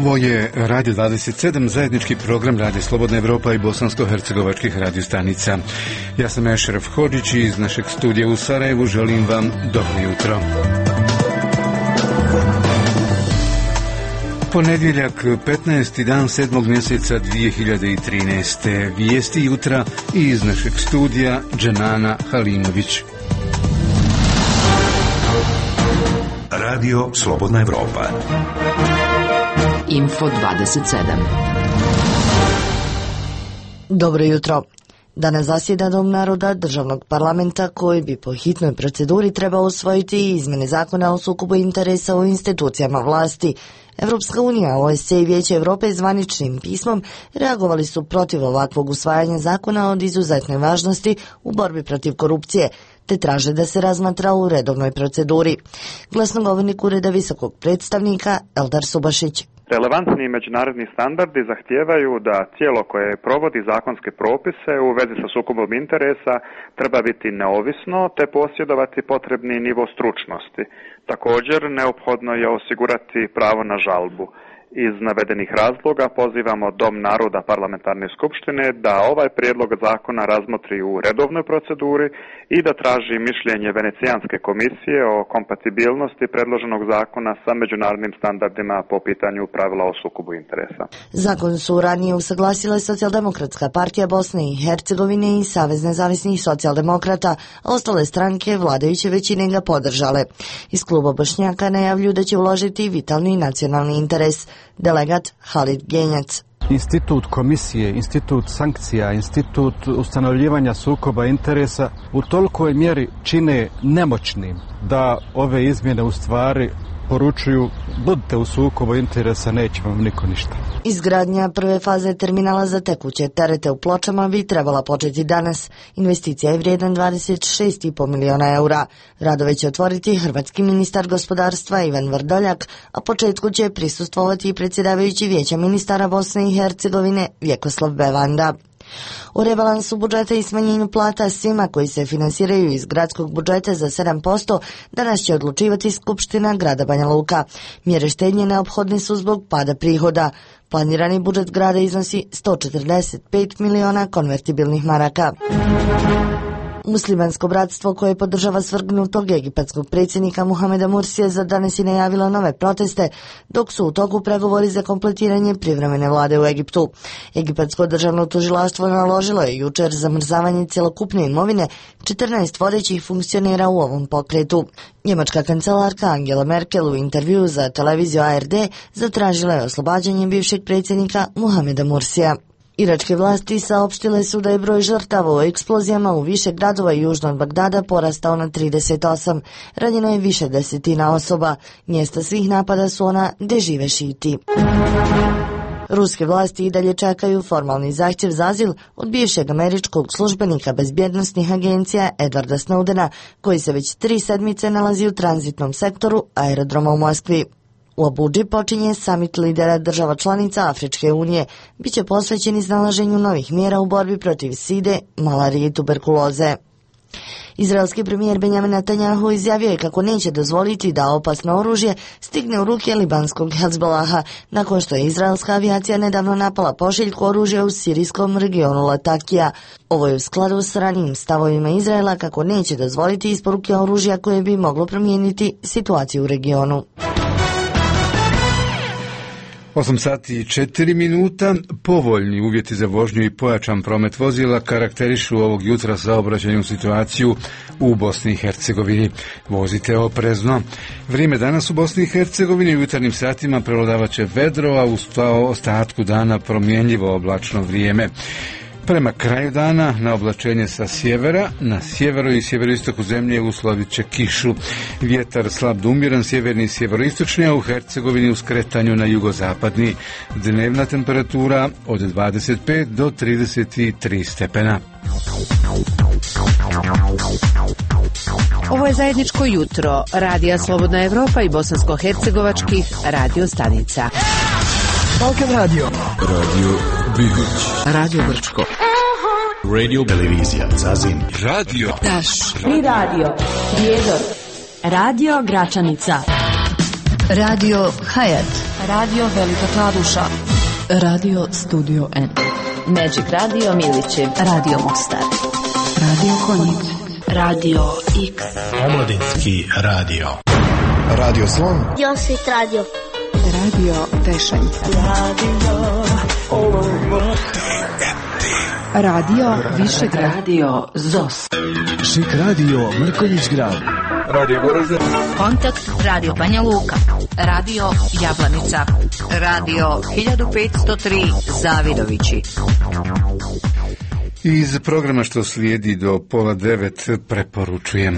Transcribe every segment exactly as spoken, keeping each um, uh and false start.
Ovo je Radio dvadeset sedam, zajednički program Radio Slobodna Evropa i bosansko-hercegovačkih radiostanica. Ja sam Ešref Hodžić i iz našeg studija u Sarajevu želim vam dobro jutro. Ponedjeljak, petnaesti dan sedmog mjeseca dvije hiljade trinaeste. Vijesti jutra i iz našeg studija Dženana Halimović. Radio Slobodna Evropa. Info dvadeset sedam. Dobro jutro. Danas zasjeda Dom naroda državnog parlamenta koji bi po hitnoj proceduri trebao usvojiti izmjene zakona o sukobu interesa u institucijama vlasti. Evropska unija, O S C E i Vijeće Europe zvaničnim pismom reagovali su protiv ovakvog usvajanja zakona od izuzetne važnosti u borbi protiv korupcije, te traže da se razmatra u redovnoj proceduri. Glasnogovornik Ureda visokog predstavnika Eldar Subašić. Relevantni međunarodni standardi zahtijevaju da tijelo koje provodi zakonske propise u vezi sa sukobom interesa treba biti neovisno te posjedovati potrebni nivo stručnosti. Također, neophodno je osigurati pravo na žalbu. Iz navedenih razloga pozivamo Dom naroda parlamentarne skupštine da ovaj prijedlog zakona razmotri u redovnoj proceduri i da traži mišljenje Venecijanske komisije o kompatibilnosti predloženog zakona sa međunarodnim standardima po pitanju pravila o sukobu interesa. Zakon su ranije usaglasile Socijaldemokratska partija Bosne i Hercegovine i Savez nezavisnih socijaldemokrata, a ostale stranke vladajuće većine ga podržale. Iz kluba Bošnjaka najavljuju da će uložiti vitalni nacionalni interes. Delegat Halid Genjac. Institut komisije, institut sankcija, institut ustanovljivanja sukoba interesa u tolikoj mjeri čine nemoćnim da ove izmjene u stvari poručuju budite u sukobu interesa, neće vam niko ništa. Izgradnja prve faze terminala za tekuće terete u Pločama bi trebala početi danas. Investicija je vrijedna dvadeset šest i po miliona eura. Radove će otvoriti hrvatski ministar gospodarstva Ivan Vrdoljak, a početku će prisustvovati i predsjedavajući Vijeća ministara Bosne i Hercegovine Vjekoslav Bevanda. O rebalansu budžeta i smanjenju plata svima koji se finansiraju iz gradskog budžeta za sedam posto danas će odlučivati Skupština grada Banja Luka. Mjere štednje neophodne su zbog pada prihoda. Planirani budžet grada iznosi sto četrdeset pet miliona konvertibilnih maraka. Muslimansko bratstvo koje podržava svrgnutog egipatskog predsjednika Muhameda Mursija za danas je najavilo nove proteste, dok su u toku pregovori za kompletiranje privremene vlade u Egiptu. Egipatsko državno tužilaštvo naložilo je jučer zamrzavanje cjelokupne imovine četrnaest vodećih funkcionera u ovom pokretu. Njemačka kancelarka Angela Merkel u intervjuu za televiziju A R D zatražila je oslobađanje bivšeg predsjednika Muhameda Mursija. Iračke vlasti saopštile su da je broj žrtava u eksplozijama u više gradova južno od Bagdada porastao na trideset osam. Ranjeno je više desetina osoba. Mjesta svih napada su ona gdje žive šiti. Ruske vlasti i dalje čekaju formalni zahtjev za azil od bivšeg američkog službenika bezbjednosnih agencija Edwarda Snowdena, koji se već tri sedmice nalazi u tranzitnom sektoru aerodroma u Moskvi. U Abudži počinje samit lidera država članica Afričke unije. Biće posvećen iznalaženju novih mjera u borbi protiv side, malarije i tuberkuloze. Izraelski premijer Benjamin Netanjahu izjavio je kako neće dozvoliti da opasno oružje stigne u ruke libanskog Hezbolaha, nakon što je izraelska avijacija nedavno napala pošiljku oružja u sirijskom regionu Latakija. Ovo je u skladu s ranijim stavovima Izraela kako neće dozvoliti isporuke oružja koje bi moglo promijeniti situaciju u regionu. osam sati i četiri minuta. Povoljni uvjeti za vožnju i pojačan promet vozila karakterišu ovog jutra saobraćajnu situaciju u Bosni i Hercegovini. Vozite oprezno. Vrijeme danas u Bosni i Hercegovini u jutarnjim satima prevladavat će vedro, a u ostatku dana promjenjivo oblačno vrijeme. Prema kraju dana na oblačenje sa sjevera, na sjeveru i sjeveroistoku zemlje uslovit će kišu. Vjetar slab do umjeren, sjeverni i sjeveroistočni, a u Hercegovini u skretanju na jugozapadni. Dnevna temperatura od dvadeset pet do trideset tri stepena. Ovo je zajedničko jutro Radija Slobodna Evropa i bosansko-hercegovačkih radio stanica. Balkan Radio. Radio Bigoć. Radio Brčko. Radio Televizija Zazin. Radio Daš. Tri radio. Prijedor. Radio Gračanica. Radio Hayat. Radio Velika Kladuša. Radio Studio N. Magic Radio Milićev. Radio Mostar. Radio Konjic. Radio X. Omladinski radio. Radio Slon. Josit radio. Radio Tešanj. Radio Radio Višegrad. Radio Zos. Šik radio Mrkonjić Grad. Radio Goražde. Kontakt Radio Banja Luka. Radio Jablanica. Radio hiljadu petsto tri Zavidovići. Iz programa što slijedi do pola devet preporučujem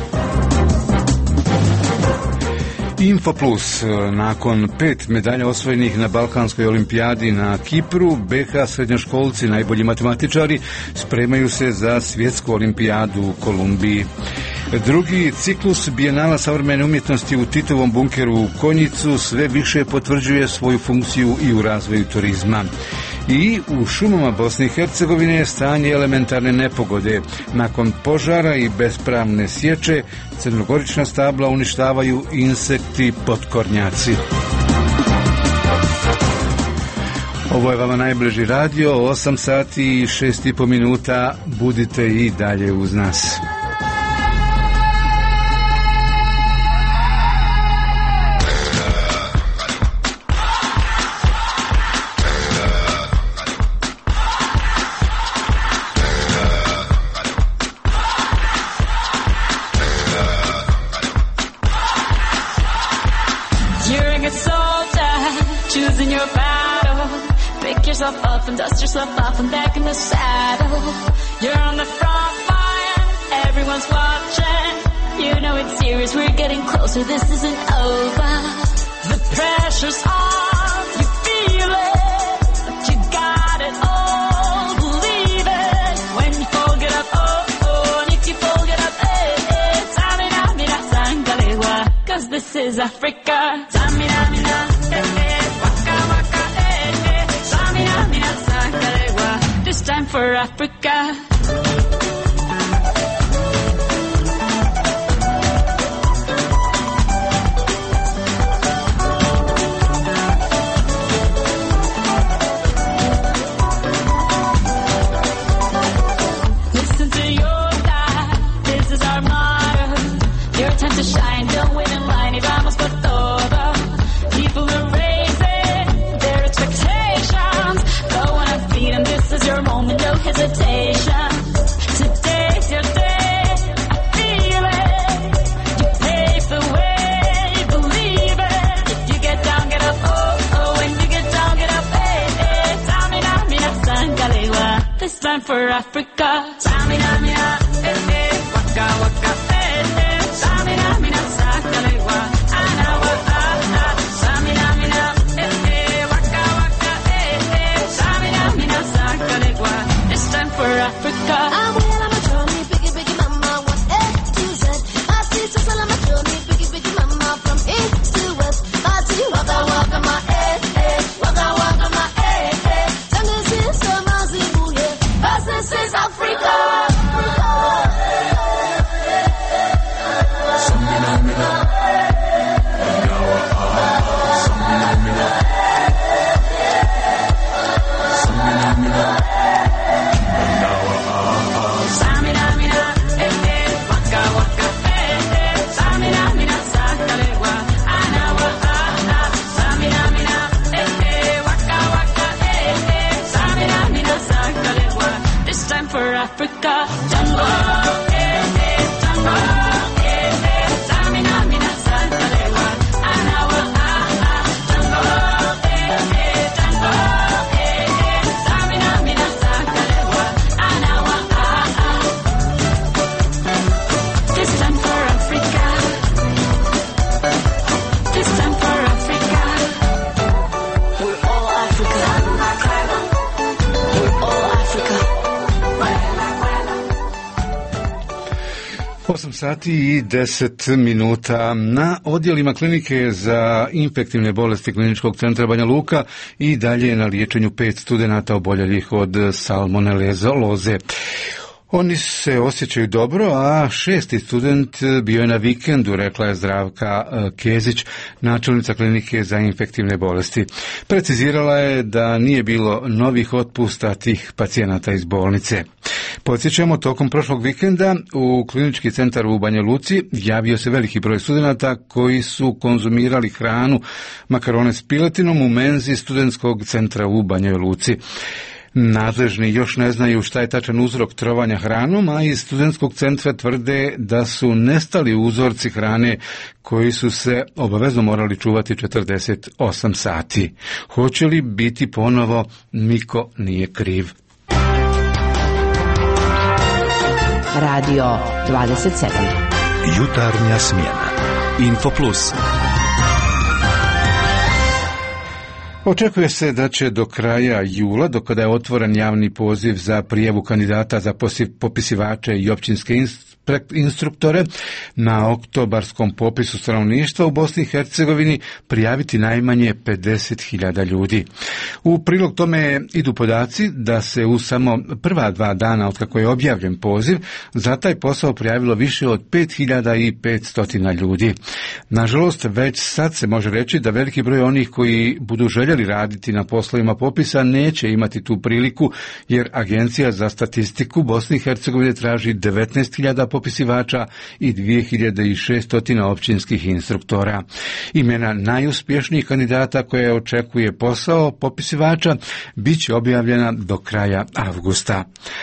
Info Plus. Nakon pet medalja osvojenih na Balkanskoj olimpijadi na Kipru, B H srednjoškolci, najbolji matematičari, spremaju se za svjetsku olimpijadu u Kolumbiji. Drugi ciklus Bijenala savremene umjetnosti u Titovom bunkeru u Konjicu sve više potvrđuje svoju funkciju i u razvoju turizma. I u šumama Bosne i Hercegovine je stanje elementarne nepogode. Nakon požara i bespravne sječe, crnogorična stabla uništavaju insekti potkornjaci. Ovo je vama najbliži radio, osam sati i šest i po minuta, budite i dalje uz nas. Up and dust yourself off and back in the saddle. You're on the front line, everyone's watching. You know it's serious, we're getting closer, this isn't over. The pressure's on, you feel it, but you got it all, believe it. When you fold it up, oh, oh, and if you fold it up, eh, eh, tamina, mina, sangalewa, cause this is Africa. Tamina, mina, eh, eh, waka, waka, eh, eh, tamina, mina, sangalewa, this time for Africa. To shine, don't wait in line, y vamos por todo. People are raising their expectations. Go on and feed them, this is your moment, no hesitation. Today's your day, I feel it. You pave the way, believe it. If you get down, get up, oh, oh. When you get down, get up, hey, hey. Tamina, mina, sangalewa, this time for Africa. Tamina, mina, eh, eh, waka, waka, eh, eh. Samina, mina, sakalewa, anawa, ah, ah. Samina, mina, eh, eh, waka, waka, eh, eh. Samina, mina, sakalewa, this time for Africa. I'm well, I'm a journey, biggie, biggie, mama, one A to Z. My teacher's well, I'm a journey, biggie, biggie, mama, from east to west. My tea, waka, waka, my eh, eh, waka, waka, my eh, eh. Jungle is so mazibu, yeah. This is Africa. Africa, Tango, eh, eh, Tango, eh, eh, Samina, mina, sangalewa, anawa, ah, ah, Tango, eh, eh, Tango, eh, eh, Samina, mina, sangalewa, anawa, ah, ah. This time for Africa, this time for Africa. We're all Africa, we're all Africa. osam sati i deset minuta. Na odjelima klinike za infektivne bolesti Kliničkog centra Banja Luka i dalje je na liječenju pet studenata oboljelih od salmonele loze. Oni se osjećaju dobro, a šesti student bio je na vikendu, rekla je Zdravka Kezić, načelnica klinike za infektivne bolesti. Precizirala je da nije bilo novih otpusta tih pacijenata iz bolnice. Podsjećamo, tokom prošlog vikenda u klinički centar u Banja Luci javio se veliki broj studenata koji su konzumirali hranu makarone s piletinom u menzi studentskog centra u Banjoj Luci. Nadležni još ne znaju šta je tačan uzrok trovanja hranom, a iz studentskog centra tvrde da su nestali uzorci hrane koji su se obavezno morali čuvati četrdeset osam sati. Hoće li biti ponovo, niko nije kriv. Radio dvadeset sedam. Jutarnja smjena. Info Plus. Očekuje se da će do kraja jula, do kada je otvoren javni poziv za prijavu kandidata za popisivače i općinske instruktore, na oktobarskom popisu stanovništva u Bosni i Hercegovini prijaviti najmanje pedeset hiljada ljudi. U prilog tome idu podaci da se u samo prva dva dana od kako je objavljen poziv za taj posao prijavilo više od pet hiljada petsto ljudi. Nažalost, već sad se može reći da veliki broj onih koji budu željeli raditi na poslovima popisa neće imati tu priliku, jer Agencija za statistiku Bosne i Hercegovine traži devetnaest hiljada popisivača i dvije hiljade šesto općinskih instruktora. Imena najuspješnijih kandidata koje očekuje posao popisivača bit će objavljena do kraja avgusta.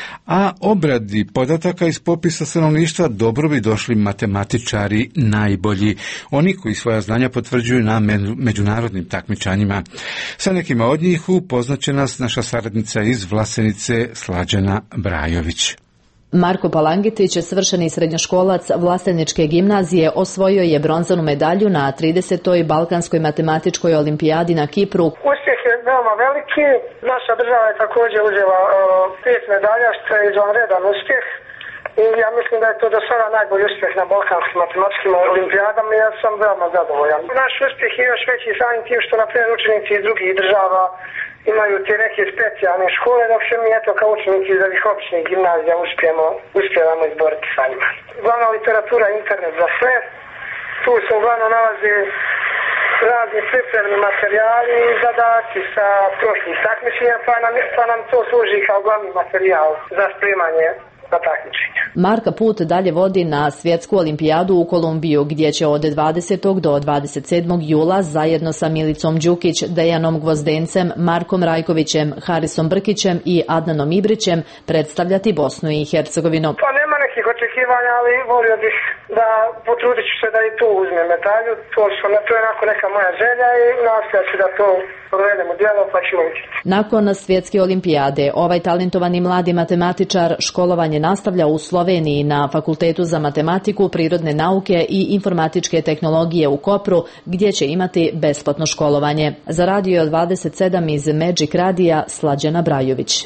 A obradi podataka iz popisa stanovništva dobro bi došli matematičari najbolji, oni koji svoja znanja potvrđuju na međunarodnim takmičanjima. Sa nekima od njih upoznaće nas naša saradnica iz Vlasenice Slađana Brajović. Marko Palangitić, svršeni srednjoškolac Vlaseničke gimnazije, osvojio je bronzanu medalju na tridesetoj Balkanskoj matematičkoj olimpijadi na Kipru. Uspjeh je veoma veliki. Naša država je također uzela uh, pet medalja, što je izvanredan uspjeh. I ja mislim da je to do sada najbolji uspjeh na Balkanskim matematičkim olimpijadama i ja sam veoma zadovoljan. Naš uspjeh je još veći samim tim što, na primjer, učenici iz drugih država imaju te neke specijalne škole, dok se mi, eto, kao učenici iz ovih općinih gimnazija uspijemo, uspijevamo izboriti sa njima. Glavna literatura je internet za sve. Tu se uglavnom nalaze razni pripremni materijali i zadaci sa prošlih takmičenja, pa nam, pa nam to služi kao glavni materijal za spremanje na takmičenja. Marka put dalje vodi na svjetsku olimpijadu u Kolumbiju, gdje će od dvadesetog do dvadeset sedmog jula zajedno sa Milicom Đukić, Dejanom Gvozdencem, Markom Rajkovićem, Harisom Brkićem i Adnanom Ibrićem predstavljati Bosnu i Hercegovinu. Pa nema nekih očekivanja, ali volio bih da potrudit ću se da i tu uzmem medalju. To, su, to je onako neka moja želja i nastojat ću da to provedem u djelo, pa ćemo vidjeti. Nakon svjetske olimpijade, ovaj talentovani mladi matematičar školovanje nastavlja u Sloveniji na Fakultetu za matematiku, prirodne nauke i informatičke tehnologije u Kopru, gdje će imati besplatno školovanje. Za Radio dvadeset sedam iz Magic Radija, Slađana Brajović.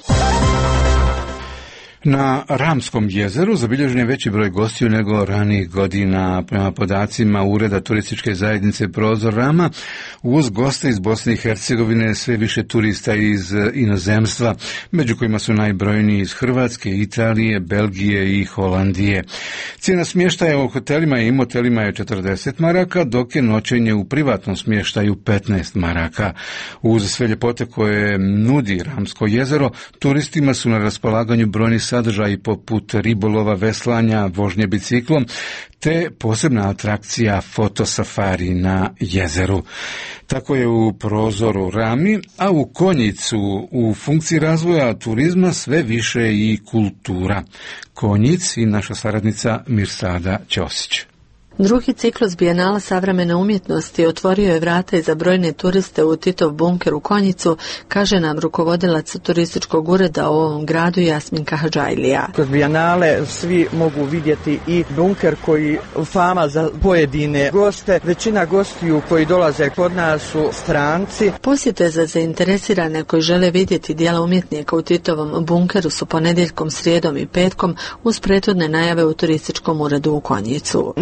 Na Ramskom jezeru zabilježen je veći broj gostiju nego ranijih godina. Prema podacima Ureda turističke zajednice Prozor Rama, uz goste iz Bosne i Hercegovine sve više turista iz inozemstva, među kojima su najbrojniji iz Hrvatske, Italije, Belgije i Holandije. Cijena smještaja u hotelima i motelima je četrdeset maraka, dok je noćenje u privatnom smještaju petnaest maraka. Uz sve ljepote koje nudi Ramsko jezero, turistima su na raspolaganju brojni sadržaji poput ribolova, veslanja, vožnje biciklom, te posebna atrakcija fotosafari na jezeru. Tako je u Prozoru Rami, a u Konjicu u funkciji razvoja turizma sve više i kultura. Konjic i naša saradnica Mirsada Ćosić. Drugi ciklus Bijenala savremene umjetnosti otvorio je vrata i za brojne turiste u Titov bunker u Konjicu, kaže nam rukovodilac turističkog ureda u ovom gradu Jasminka Hadžajlija. Kroz Bijenale svi mogu vidjeti i bunker koji fama za pojedine goste. Većina gostiju koji dolaze kod nas su stranci. Posjete za zainteresirane koji žele vidjeti dijela umjetnika u Titovom bunkeru su ponedjeljkom, srijedom i petkom uz prethodne najave u turističkom uredu u Konjicu. Najveći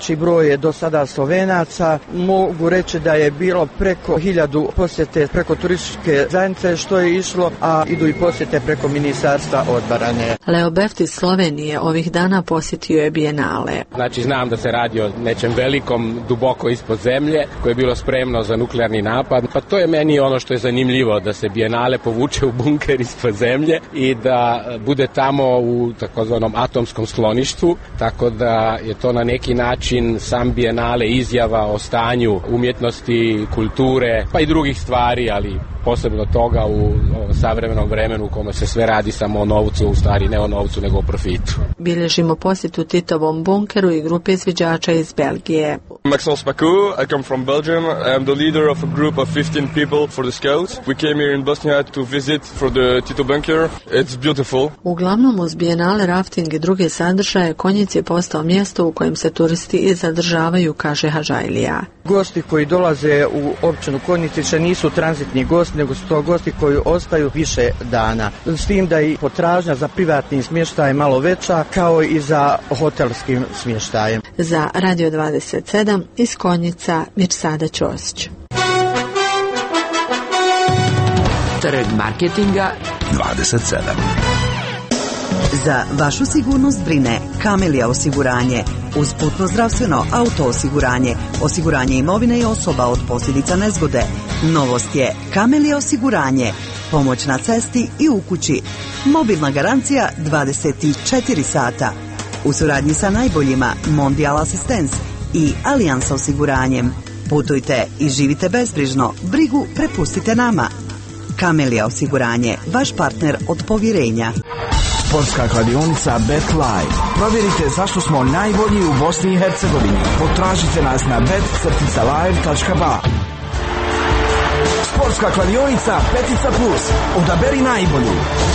najveći broj je do sada Slovenaca. Mogu reći da je bilo preko hiljadu posjete preko turističke zajednice što je išlo, a idu i posjete preko Ministarstva odbrane. Leo Beft iz Slovenije ovih dana posjetio je Bijenale. Znači znam da se radi o nečem velikom, duboko ispod zemlje, koje je bilo spremno za nuklearni napad. Pa to je meni ono što je zanimljivo, da se Bijenale povuče u bunker ispod zemlje i da bude tamo u takozvanom atomskom skloništu, tako da je to na neki način sam Bijenale izjava o stanju umjetnosti, kulture, pa i drugih stvari, ali posebno toga u savremenom vremenu u kome se sve radi samo o novcu, u stvari ne o novcu nego o profitu. Bilježimo posjetu Titovom bunkeru i grupe izviđača iz Belgije. Maxence Paco, I come from Belgium. I am the leader of a group of fifteen people for the Scouts. We came here in Bosnia to visit for the Tito bunker. It's beautiful. Uglavnom uz Bijenale, rafting i druge sadržaje, Konjic je postao mjesto u kojem se turisti i zadržavaju, kaže Hadžajlija. Gosti koji dolaze u općinu Konjice nisu tranzitni gosti, nego su to gosti koji ostaju više dana. S tim da i potražnja za privatnim smještajem malo veća, kao i za hotelskim smještajem. Za Radio dvadeset sedam iz Konjica Mirsada Ćosić. Trg marketinga dvadeset sedam. Za vašu sigurnost brine Camelia osiguranje. Uz putno zdravstveno, auto osiguranje, osiguranje imovine i osoba od posljedica nezgode. Novost je Camelia osiguranje. Pomoć na cesti i u kući. Mobilna garancija dvadeset četiri sata. U suradnji sa najboljima Mondial Assistance i Allianz osiguranjem. Putujte i živite bezbrižno. Brigu prepustite nama. Camelia osiguranje. Vaš partner od povjerenja. Sportska kladionica BetLive. Provjerite zašto smo najbolji u Bosni i Hercegovini. Potražite nas na bet crtica live tačka ba. Sportska kladionica Petica Plus. Odaberi najbolju.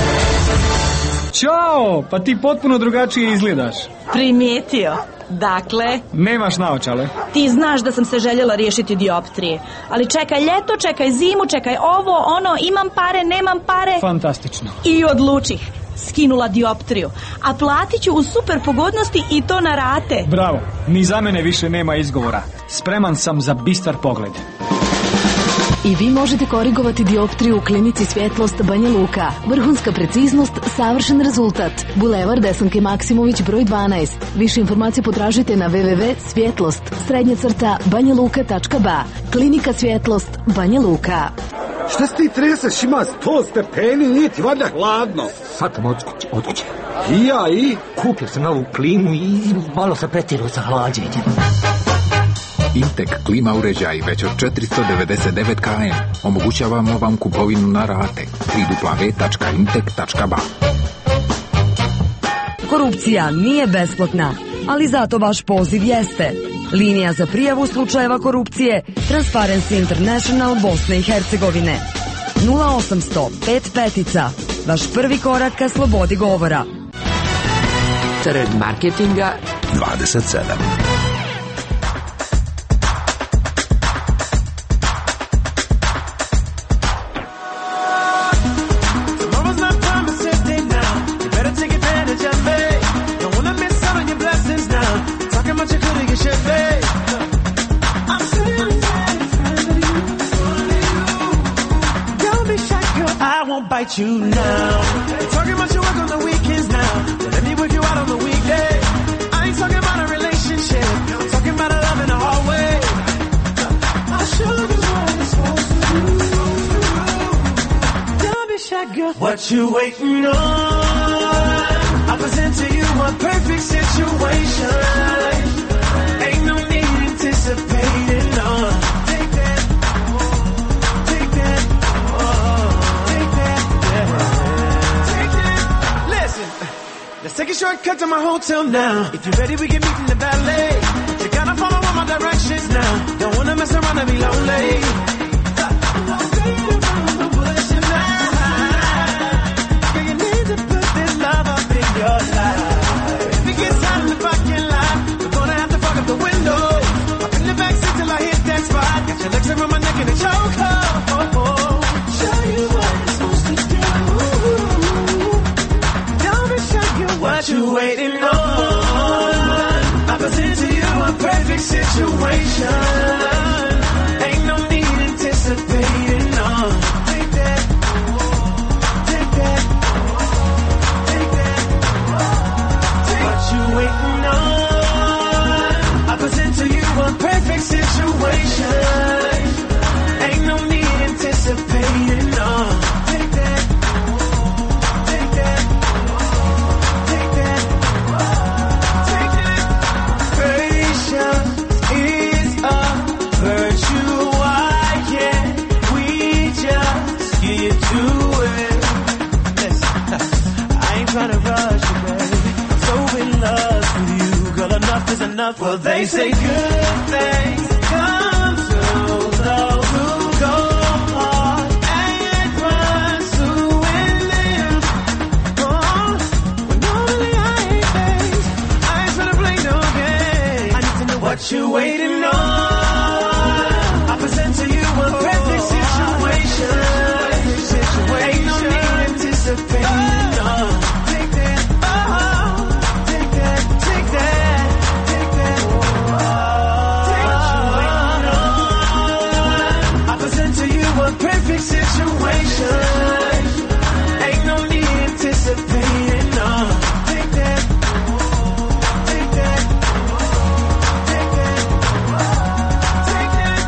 Ćao, pa ti potpuno drugačije izgledaš. Primijetio. Dakle, nemaš naočale. Ti znaš da sam se željela riješiti dioptrije. Ali čekaj ljeto, čekaj zimu, čekaj ovo, ono, imam pare, nemam pare. Fantastično. I odlučih. Skinula dioptriju. A platit ću u super pogodnosti i to na rate. Bravo, ni za mene više nema izgovora. Spreman sam za bistar pogled. I vi možete korigovati dioptriju u klinici Svjetlost Banja Luka. Vrhunska preciznost, savršen rezultat. Bulevar Desanke Maksimović broj dvanaest. Više informacije potražite na w w w tačka svjetlost srednja crta banja luka tačka ba. Klinika Svjetlost Banja Luka. Šta si ti treseš, ima sto stepeni, nije ti valjda hladno. Sad sam od kuće, od kuće. I ja i? Kupio sam novu klimu i malo sam pretjerao sa hlađenjem. Intek klima uređaj već od četiristo devedeset devet km. Omogućavamo vam kupovinu na rate. w w w tačka intek tačka ba. Korupcija nije besplatna, ali zato vaš poziv jeste. Linija za prijavu slučajeva korupcije Transparency International Bosne i Hercegovine. nula osamsto pet petica. Vaš prvi korak ka slobodi govora. Trg marketinga dvadeset sedam. Bite you now. Talking about your work on the weekends now. Let me work you out on the weekday. I ain't talking about a relationship. I'm talking about a love in the hallway. I should be what I'm supposed to do. Don't be shy, girl. What you waiting on? I present to you a perfect situation. Ain't no need anticipating, no. Let's take a shortcut to my hotel now. If you're ready, we can meet in the ballet. You gotta follow all my directions now. Don't wanna mess around and be lonely. Girl, you need to put this love up in your life. If it gets hot in the parking lot, we're gonna have to fuck up the window. Up in the backseat till I hit that spot. Got your legs around my neck in a chokehold. Oh, oh. Show you what you're supposed to do. What you waiting on? I present to you a perfect perfect situation. Ain't no need anticipating, no. Take that, take that, take that. Take what you waiting on. I present to you a perfect situation. Ain't no need anticipating, no. Take that, take that, take that, take that. Patience is a virtue. Why can't we just get to it? Listen, I ain't trying to rush you, baby. I'm so in love with you, girl. Enough is enough. Well, they say good things come to those who go hard and pursuing them. Oh, well, normally I ain't faced. I ain't trying to play no game. I need to know what you're waiting on. I present to you a perfect situation. Ain't no need anticipating. No. Take that, oh, take that, take that, take that. Take what you're waiting on. I present to you a perfect situation. Ain't no need anticipating. No. Take that, take that, take that, take that.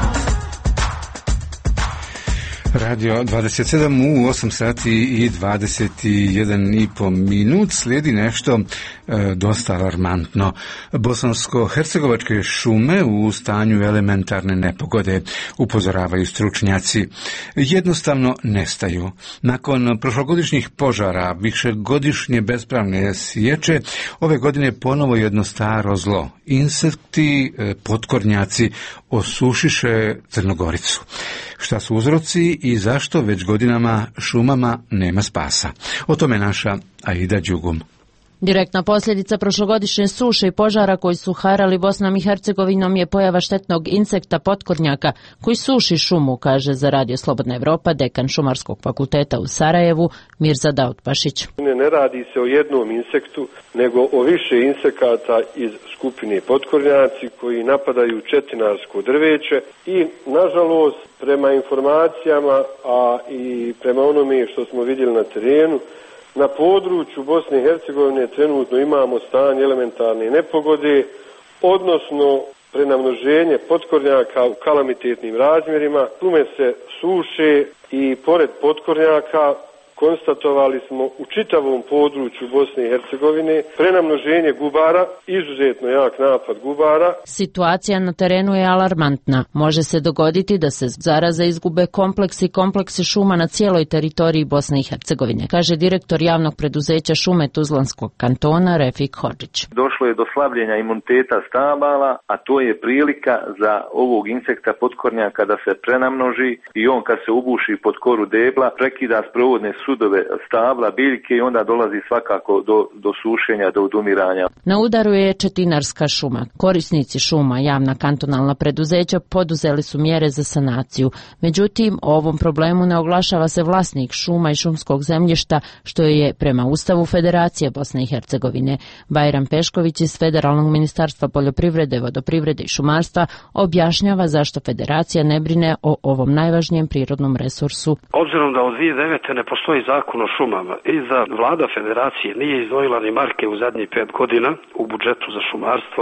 Radio dvadeset sedam u osam sati i dvadeset jedan i po minut. Slijedi nešto e, dosta alarmantno. Bosansko-hercegovačke šume u stanju elementarne nepogode, upozoravaju stručnjaci. Jednostavno nestaju. Nakon prošlogodišnjih požara, višegodišnje bespravne sječe, ove godine ponovo jedno staro zlo. Insekti, e, potkornjaci osušiše Crnogoricu. Šta su uzroci i zašto već godinama šumama nema spasa? O tome naša Aida Đugum. Direktna posljedica prošlogodišnje suše i požara koji su harali Bosnom i Hercegovinom je pojava štetnog insekta potkornjaka koji suši šumu, kaže za Radio Slobodna Evropa dekan Šumarskog fakulteta u Sarajevu Mirza Dautpašić. Ne, ne radi se o jednom insektu, nego o više insekata iz skupine potkornjaci koji napadaju četinarsko drveće i, nažalost, prema informacijama, a i prema onome što smo vidjeli na terenu, na području Bosne i Hercegovine trenutno imamo stanje elementarne nepogode, odnosno prenamnoženje potkornjaka u kalamitetnim razmjerima. Šume se suše i pored potkornjaka konstatovali smo u čitavom području Bosne i Hercegovine prenamnoženje gubara, izuzetno jak napad gubara. Situacija na terenu je alarmantna. Može se dogoditi da se zaraza izgube kompleksi kompleksi šuma na cijeloj teritoriji Bosne i Hercegovine, kaže direktor javnog preduzeća šume Tuzlanskog kantona Refik Hodžić. Došlo je do slabljenja imuniteta stabala, a to je prilika za ovog insekta potkornjaka da se prenamnoži i on kad se ubuši pod koru debla prekida sprovodne sudove stabla, biljke i onda dolazi svakako do, do sušenja, do odumiranja. Na udaru je četinarska šuma. Korisnici šuma, javna kantonalna preduzeća, poduzeli su mjere za sanaciju. Međutim, o ovom problemu ne oglašava se vlasnik šuma i šumskog zemljišta, što je prema Ustavu Federacije Bosne i Hercegovine. Bajram Pešković iz Federalnog ministarstva poljoprivrede, vodoprivrede i šumarstva objašnjava zašto Federacija ne brine o ovom najvažnijem prirodnom resursu. Obzirom da od dvije hiljade devete ne postoji zakon o šumama i za vlada federacije nije izdvojila ni marke u zadnjih pet godina u budžetu za šumarstvo,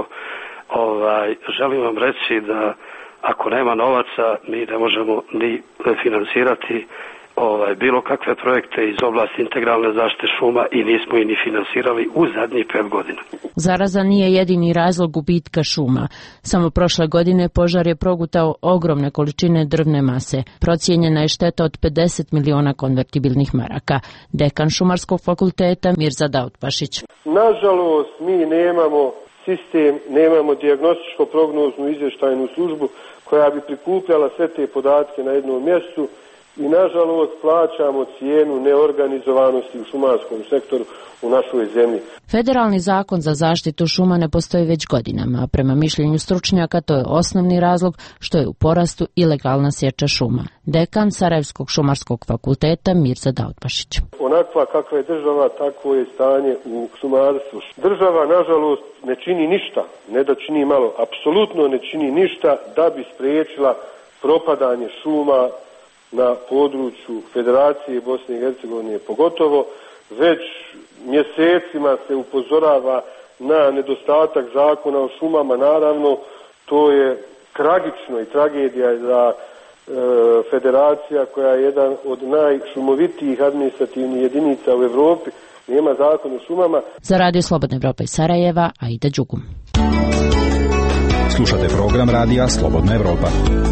ovaj, želim vam reći da ako nema novaca mi ne možemo ni finansirati ovaj, bilo kakve projekte iz oblasti integralne zaštite šuma i nismo i ni finansirali u zadnjih pet godina. Zaraza nije jedini razlog gubitka šuma. Samo prošle godine požar je progutao ogromne količine drvne mase. Procijenjena je šteta od pedeset miliona konvertibilnih maraka. Dekan Šumarskog fakulteta Mirza Dautpašić. Nažalost, mi nemamo sistem, nemamo dijagnostičko-prognoznu izvještajnu službu koja bi prikupljala sve te podatke na jednom mjestu i nažalost plaćamo cijenu neorganizovanosti u šumarskom sektoru u našoj zemlji. Federalni zakon za zaštitu šuma ne postoji već godinama, a prema mišljenju stručnjaka to je osnovni razlog što je u porastu ilegalna sječa šuma. Dekan Sarajevskog šumarskog fakulteta Mirza Daudbašić. Onakva kakva je država, takvo je stanje u šumarstvu. Država, nažalost, ne čini ništa, ne da čini malo, apsolutno ne čini ništa da bi spriječila propadanje šuma na području Federacije Bosne i Hercegovine pogotovo. Već mjesecima se upozorava na nedostatak zakona o šumama, naravno to je tragično i tragedija za e, federacija koja je jedan od najšumovitijih administrativnih jedinica u Europi, nema zakon o šumama. Za Radio Slobodna Evropa iz Sarajeva, Aida Đugum. Slušate program Radija Slobodna Evropa.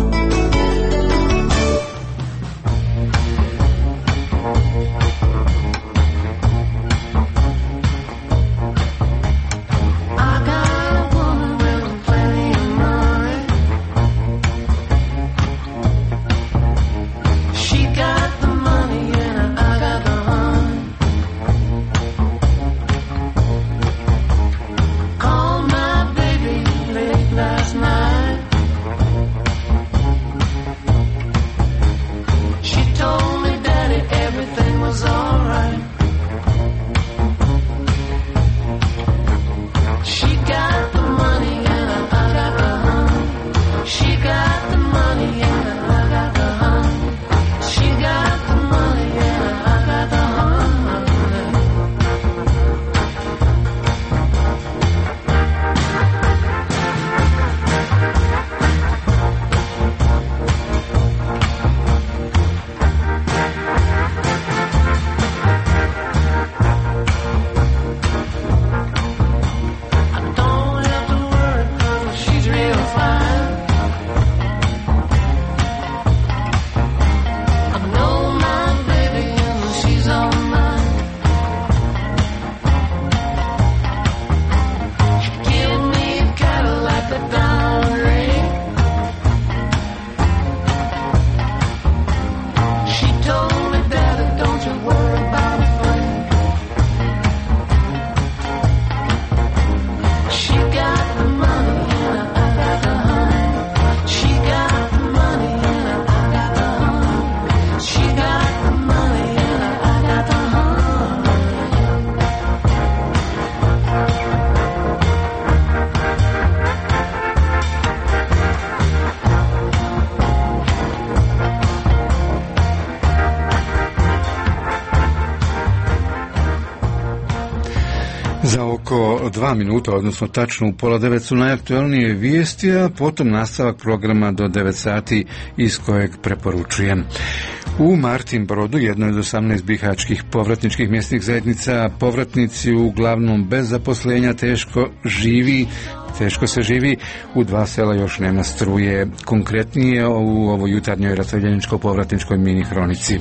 Za oko dva minuta, odnosno tačno u pola devet su najaktualnije vijesti, a potom nastavak programa do devet sati iz kojeg preporučujem. U Martin Brodu, jedno od osamnaest bihaćkih povratničkih mjesnih zajednica, povratnici uglavnom bez zaposlenja teško živi, teško se živi, u dva sela još nema struje, konkretnije u ovoj jutarnjoj rastavljeničko-povratničkoj mini hronici.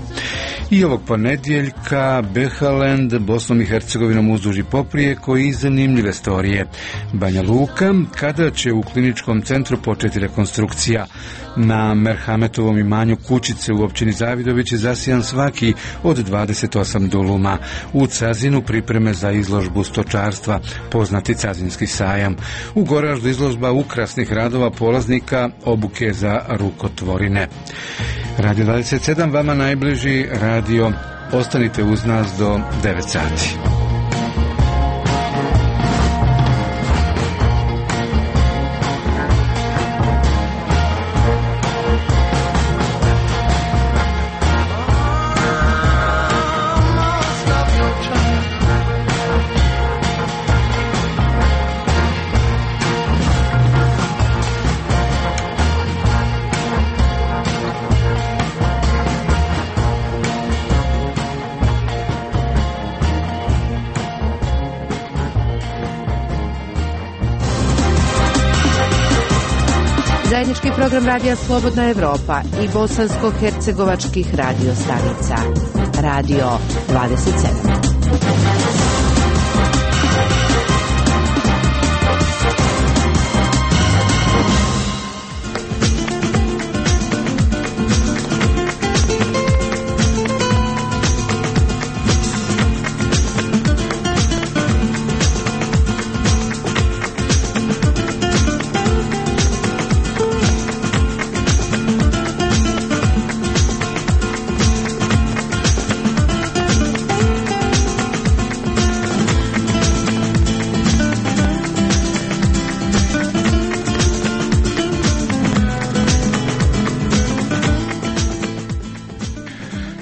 I ovog ponedjeljka Behalend, Bosnom i Hercegovinom uzduži poprijeko i zanimljive storije. Banja Luka, kada će u kliničkom centru početi rekonstrukcija. Na Merhametovom imanju Kućice u općini Zavidović je zasijan svaki od dvadeset osam duluma. U Cazinu pripreme za izložbu stočarstva, poznati Cazinski sajam. U Goraždu izložba ukrasnih radova polaznika, obuke za rukotvorine. Radio dvadeset sedam, vama najbliži radio. Ostanite uz nas do devet sati. Zajednički program Radija Slobodna Evropa i bosansko-hercegovačkih radio stanica. Radio dvadeset sedam.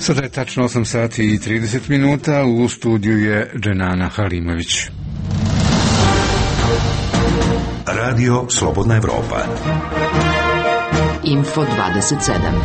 Sada je tačno osam sati i trideset minuta, u studiju je Dženana Halimović. Radio Slobodna Evropa. Info dvadeset sedam.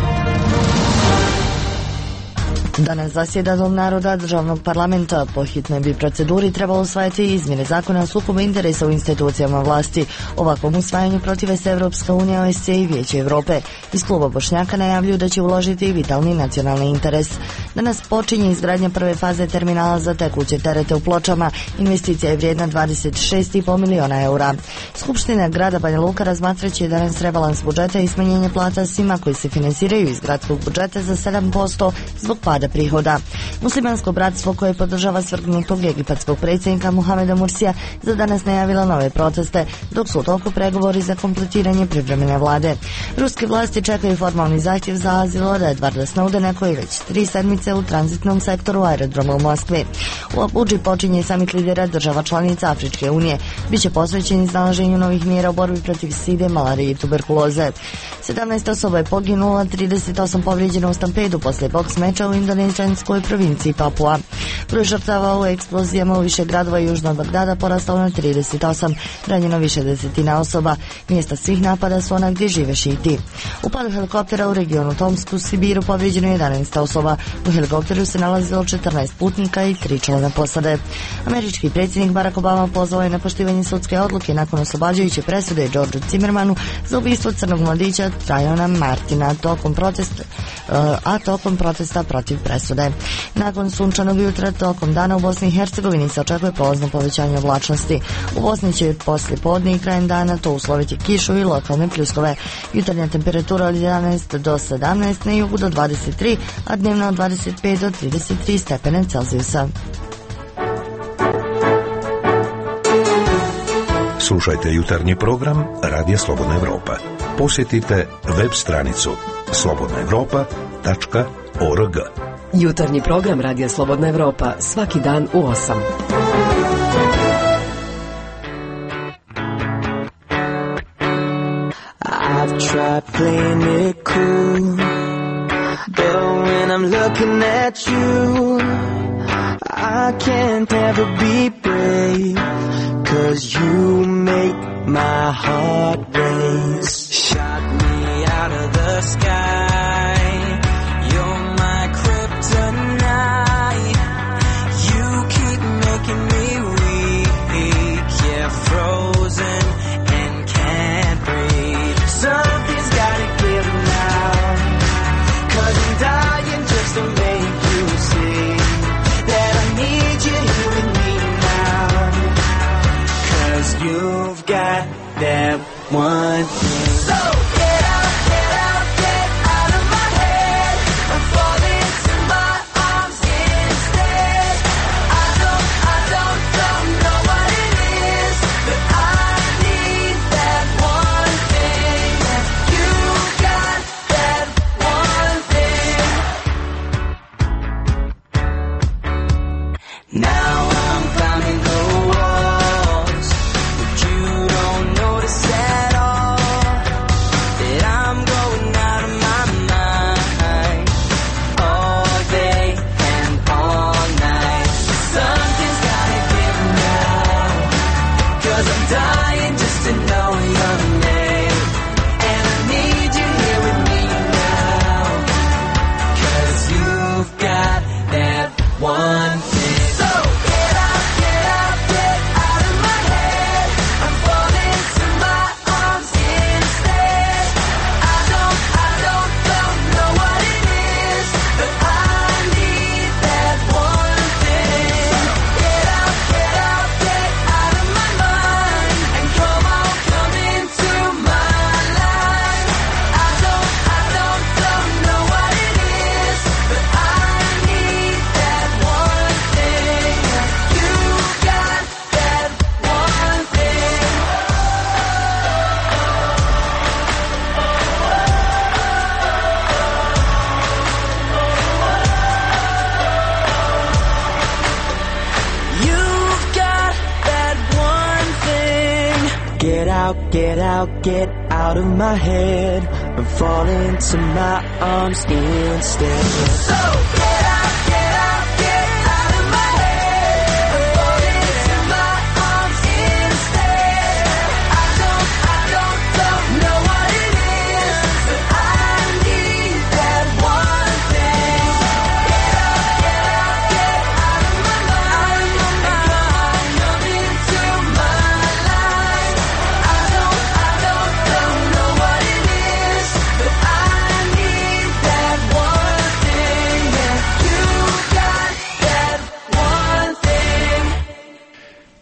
Danas zasjeda Dom naroda državnog parlamenta. Po hitnoj bi proceduri trebalo usvajati izmjene zakona o sukobu interesa u institucijama vlasti. Ovakvom usvajanju protive se Evropska unija, O S C E i Vijeće Evrope. Iz kluba Bošnjaka najavljuju da će uložiti vitalni nacionalni interes. Danas počinje izgradnja prve faze terminala za tekuće terete u Pločama. Investicija je vrijedna dvadeset šest i po miliona eura. Skupština grada Banja Luka razmatraće danas rebalans budžeta i smanjenje plata svima koji se finansiraju iz gradskog budžeta za sedam posto zbog pada prihoda. Muslimansko bratstvo koje podržava svrgnutog egipatskog predsjednika Muhameda Mursija za danas najavilo nove proteste, dok su u toku pregovori za kompletiranje privremene vlade. Ruske vlasti čekaju formalni zahtjev za azil od Edvarda Snowdena koji već tri sedmice u tranzitnom sektoru aerodroma u Moskvi. U Abuđi počinje samit lidera država članica Afričke unije. Biće posvećen iznalaženju novih mjera u borbi protiv side, malarije i tuberkuloze. sedamnaest osoba je poginulo, trideset osam povrijeđeno u stampedu posle boks meča u indonezijanskoj provinciji Papua. Broj žrtava u eksplozijama u više gradova južno od Bagdada porastao na trideset osam, ranjeno više desetina osoba. Mjesta svih napada su ona gdje žive šiti. U padu helikoptera u regionu Tomsku, Sibiru, povrijeđeno jedanaest osoba. U helikopteru se nalazilo četrnaest putnika i tri člana posade. Američki predsjednik Barack Obama pozvao je na poštivanje sudske odluke nakon oslobađajuće presude Georgeu Zimmermanu za ubistvo crnog mladića Trajona Martina tokom protesta, a tokom protesta protiv presude. Nakon sunčanog jutra tokom dana u Bosni i Hercegovini se očekuje prolazno povećanje oblačnosti. U Bosni će poslije podne i krajem dana to usloviti kišu i lokalne pljuskove. Jutarnja temperatura od jedanaest do sedamnaest, na jugu do dvadeset tri, a dnevno od dvadeset pet do trideset tri stepene Celzijusa. Slušajte jutarnji program Radija Slobodna Evropa. Posjetite web stranicu slobodna evropa tačka org. Jutarnji program Radija Slobodna Evropa svaki dan u osam. I've tried playing it cool, but when I'm looking at you, I can't ever be brave, 'cause you make my heart race. Shot me out of the sky, you're my kryptonite. You keep making me weak, yeah, frozen and can't breathe. Something's gotta give now, 'cause I'm dying just to make you see that I need you here with me now. 'Cause you've got that one thing. So get out, get out, get out of my head. I'm falling to my arms instead. I don't, I don't, don't know what it is, but I need that one thing. You got that one thing. Now I'm climbing the walls, but you don't notice at all that I'm going out of my mind all day and all night. Something's gotta give now, 'cause I'm dying just to know your name, and I need you here with me now, 'cause you've got that one thing. So get out, get out, get out of my head. I'm falling to my arms instead. I don't, I don't, don't know what it is, but I need that one thing. Get out, get out, get out of my mind, and come on, come into my life. I don't, I don't, don't know what it is, but I need that one thing. You got that one thing. You've got that one thing. Get out, get out, get out of my head, and fall into my arms instead. So get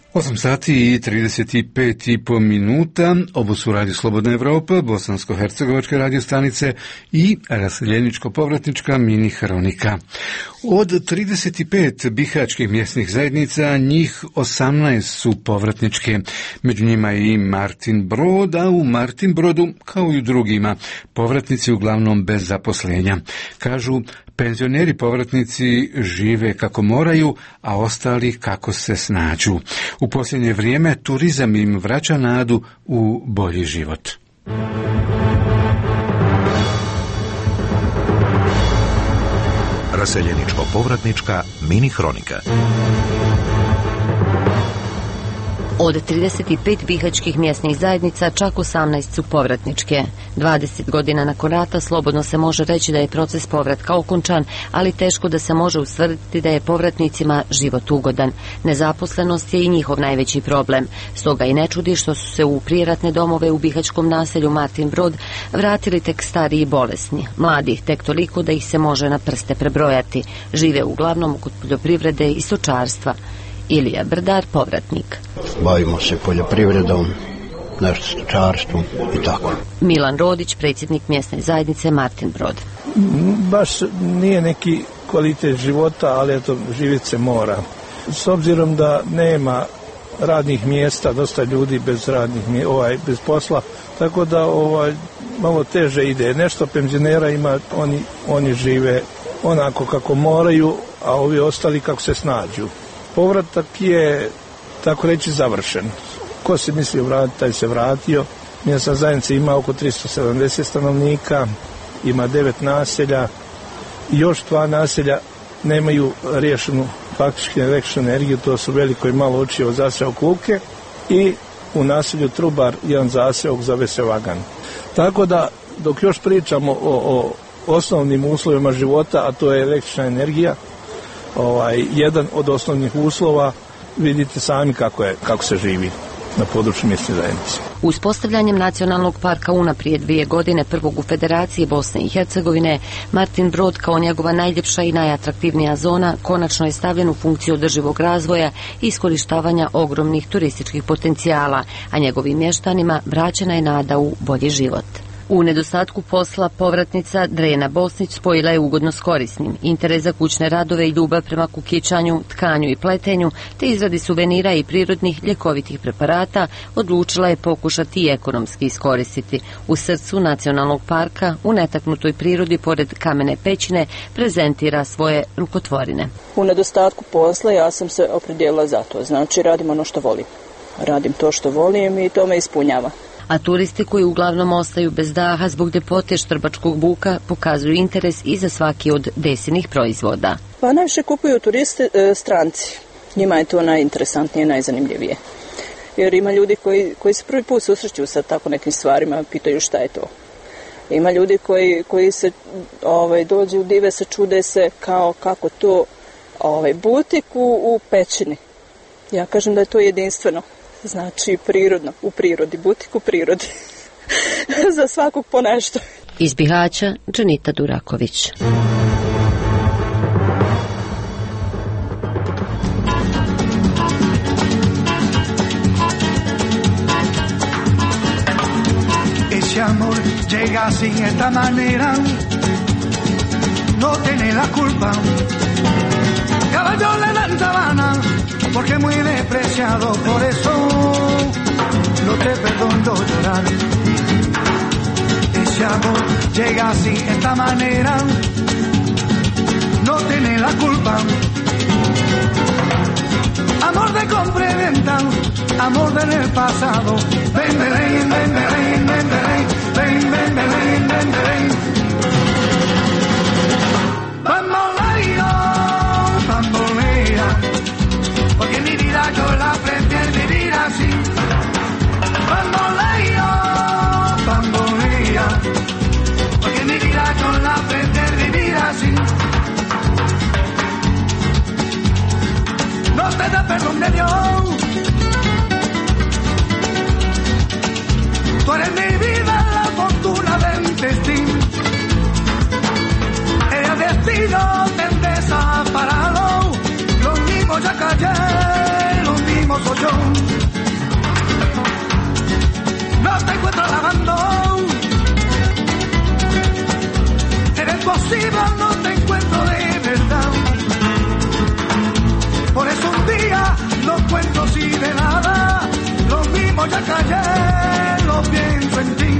osam sati i trideset pet i po minuta, ovo su Radio Slobodna Evropa, bosansko-hercegovačke radio stanice i raseljeničko-povratnička mini hronika. Od trideset pet bihaćkih mjesnih zajednica, njih osamnaest su povratničke. Među njima je i Martin Brod, a u Martin Brodu, kao i u drugima, povratnici uglavnom bez zaposlenja. Kažu, penzioneri povratnici žive kako moraju, a ostali kako se snađu. U posljednje vrijeme turizam im vraća nadu u bolji život. Raseljeničko-povratnička mini hronika. Od trideset pet bihaćkih mjesnih zajednica čak osamnaest su povratničke. dvadeset godina nakon rata slobodno se može reći da je proces povratka okončan, ali teško da se može ustvrditi da je povratnicima život ugodan. Nezaposlenost je i njihov najveći problem. Stoga i ne čudi što su se u prijeratne domove u bihaćkom naselju Martin Brod vratili tek stari i bolesni. Mladi tek toliko da ih se može na prste prebrojati. Žive uglavnom kod poljoprivrede i stočarstva. Ilija Brdar, povratnik. Bavimo se poljoprivredom, nešto stočarstvom i tako. Milan Rodić, predsjednik mjesne zajednice Martin Brod. Baš nije neki kvalitet života, ali eto, živjeti se mora. S obzirom da nema radnih mjesta, dosta ljudi bez radnih mjesta, ovaj, bez posla, tako da ovaj, malo teže ide. Nešto penzionera ima, oni, oni žive onako kako moraju, a ovi ostali kako se snađu. Povratak je, tako reći, završen. Ko se mislio vratiti, taj se vratio. Mjesna zajednica ima oko tristo sedamdeset stanovnika, ima devet naselja i još dva naselja nemaju riješenu faktički električnu energiju, to su Veliko i Malo Očijevo, zaseok Luke, i u naselju Trubar jedan zaseok zove se Vagan. Tako da, dok još pričamo o, o osnovnim uslovima života, a to je električna energija, ovaj, jedan od osnovnih uslova, vidite sami kako je, kako se živi na području mjesne zajednice. Uspostavljanjem nacionalnog parka Una prije dvije godine, prvog u Federaciji Bosne i Hercegovine, Martin Brod kao njegova najljepša i najatraktivnija zona konačno je stavljen u funkciju održivog razvoja i iskorištavanja ogromnih turističkih potencijala, a njegovim mještanima vraćena je nada u bolji život. U nedostatku posla povratnica Drena Bosnić spojila je ugodno s korisnim. Interes za kućne radove i ljubav prema kukićanju, tkanju i pletenju, te izradi suvenira i prirodnih ljekovitih preparata odlučila je pokušati i ekonomski iskoristiti. U srcu nacionalnog parka, u netaknutoj prirodi pored kamene pećine, prezentira svoje rukotvorine. U nedostatku posla ja sam se opredijelila za to. Znači radim ono što volim. Radim to što volim i to me ispunjava. A turisti koji uglavnom ostaju bez daha zbog ljepote štrbačkog buka pokazuju interes i za svaki od desinih proizvoda. Pa najviše kupuju turisti e, stranci. Njima je to najinteresantnije, najzanimljivije. Jer ima ljudi koji, koji se prvi put susreću sa tako nekim stvarima, pitaju šta je to. Ima ljudi koji, koji se ovaj, dođu, dive se, čude se kao kako to ovaj, butik u, u pećini. Ja kažem da je to jedinstveno. Znači prirodno, u prirodi, butik u prirodi. Za svakog po nešto. Iz Bihaća, Dženita Duraković. Ese amor llega sin esta manera, no tiene la culpa. Caballo le dan sabana, porque muy despreciado, por eso no te perdono llorar. Ese amor llega así, esta manera, no tiene la culpa. Amor de compra y venta, amor del pasado. Ven, ven, ven, ven, ven, ven, ven, ven, ven, ven, ven. Bamboleo, bambolea, porque mi vida yo la prefiero vivir así. Bamboleo, bambolea, porque mi vida yo la prefiero vivir así. No te da perdón de Dios. Tú eres mi vida, la fortuna del destino. El destino te desaparado. Los mismos ya callé, los mismos hoy yo. No te encuentro lavando. Eres posible, no te encuentro de verdad. Por eso un día no cuento si de nada. Lo mismo ya callé, lo pienso en ti.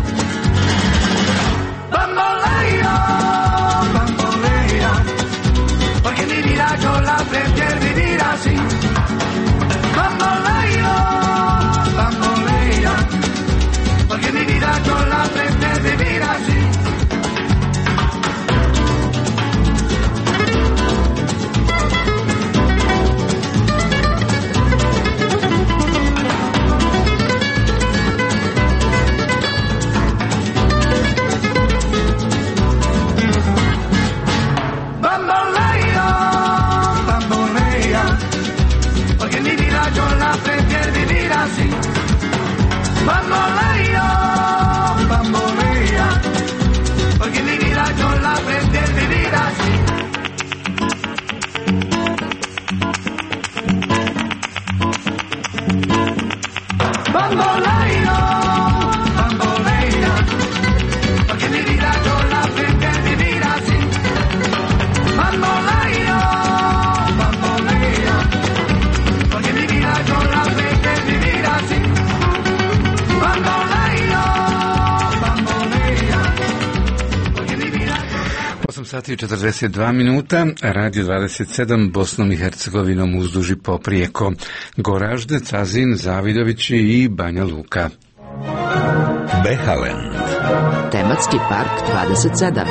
Bambolea, bambolea, porque mi vida yo la prefiero vivir así. Bambolea, bambolea, porque mi vida yo la prefiero vivir así. Bambolea, bambolea, porque mi vida yo la prefiero vivir así. Bambolea, bambolea, porque mi vida yo la prefiero vivir así. Bambolea, bambolea, porque mi vida yo la prefiero vivir así. osam sati i četrdeset dva minuta, Radio dvadeset sedam, Bosnom i Hercegovinom uzduž i poprijeko, Goražde, Cazin, Zavidovići i Banja Luka. Behaland. Tematski park dvadeset sedam.